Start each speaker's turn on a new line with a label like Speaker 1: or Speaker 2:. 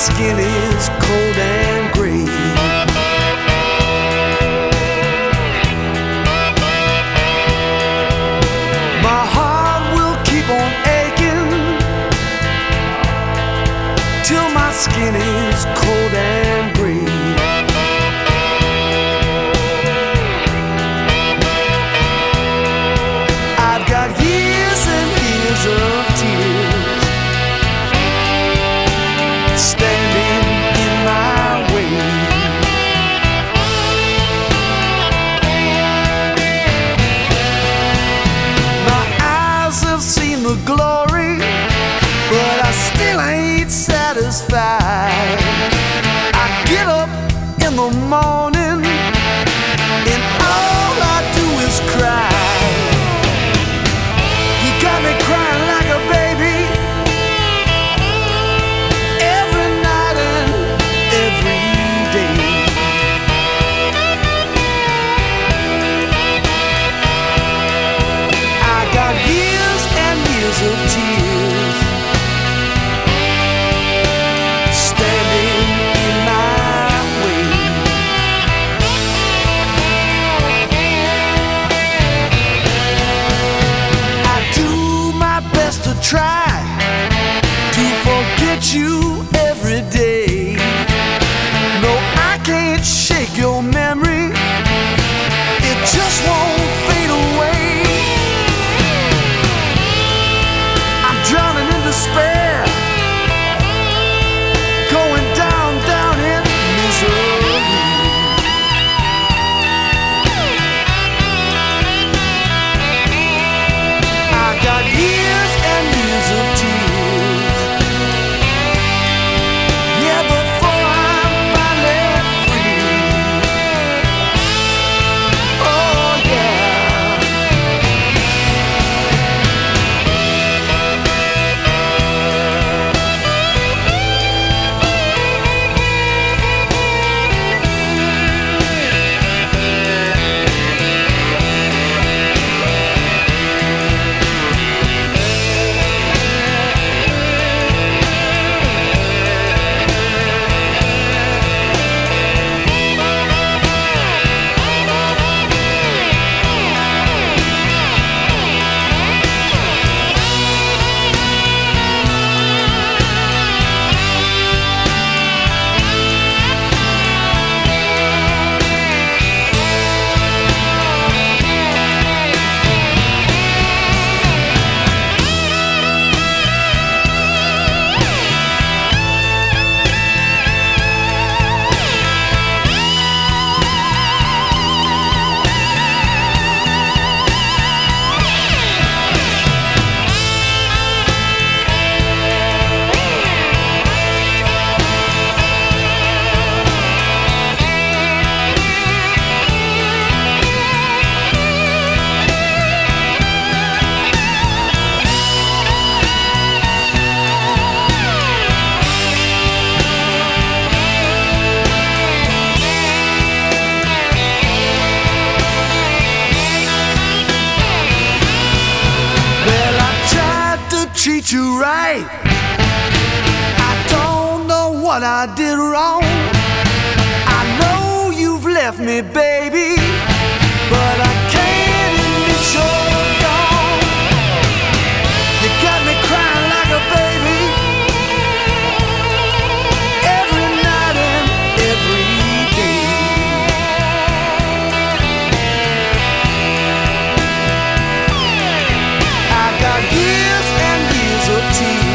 Speaker 1: skin is cold and gray. My heart will keep on aching till my skin is cold and gray. I've got years and years of tears standing in my way. My eyes have seen the glory, but I still ain't satisfied. I get up in the morning and all I do is cry. You got me crying like a baby every night and every day. I got years and years of tears standing in my way. I do my best to try to forget you every day. No, I can't shake your memory, it just won't fade away. I'm drowning in despair, going down, down in misery. I got years and years of tears, yeah, before I'm finally free. Oh yeah. Well, I tried to treat you right. I don't know what I did wrong. I know you've left me, baby, but I can't admit you're gone. You got me crying like a baby every night and every day. I got years and years of tears